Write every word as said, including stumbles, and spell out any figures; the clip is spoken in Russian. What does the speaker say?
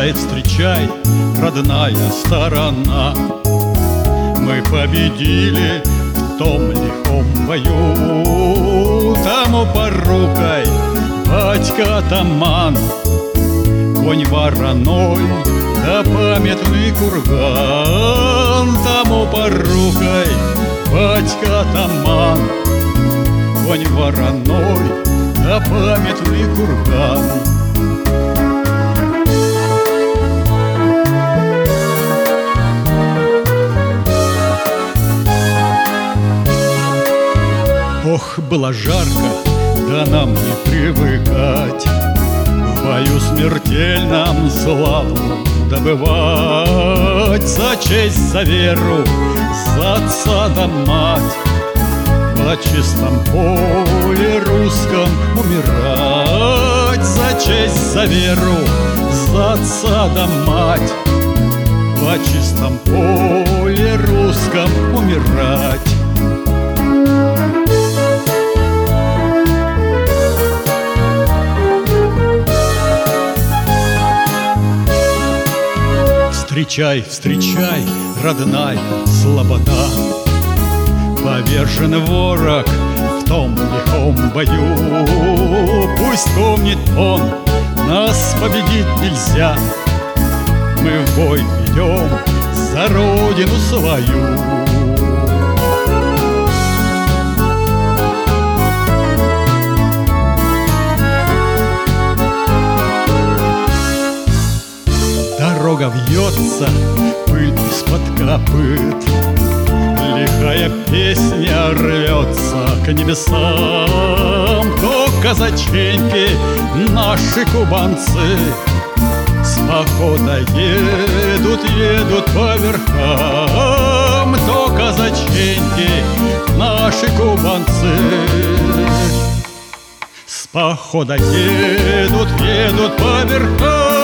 Встречай, встречай, родная сторона, мы победили в том лихом бою. Тому порукой батька-атаман, конь вороной да памятный курган. Тому порукой батька-атаман, конь вороной да памятный курган. Ох, было жарко, да нам не привыкать в бою смертельном славу добывать. За честь, за веру, за отца да мать, на чистом поле русском умирать. За честь, за веру, за отца да мать, на чистом поле русском умирать. Встречай, встречай, родная слобода, повержен ворог в том лихом бою. Пусть помнит он, нас победить нельзя, мы в бой идем за родину свою. Дорога вьется, пыль из-под копыт, лихая песня рвется к небесам. То казаченьки, наши кубанцы, с похода едут, едут по верхам. То казаченьки, наши кубанцы, с похода едут, едут по верхам.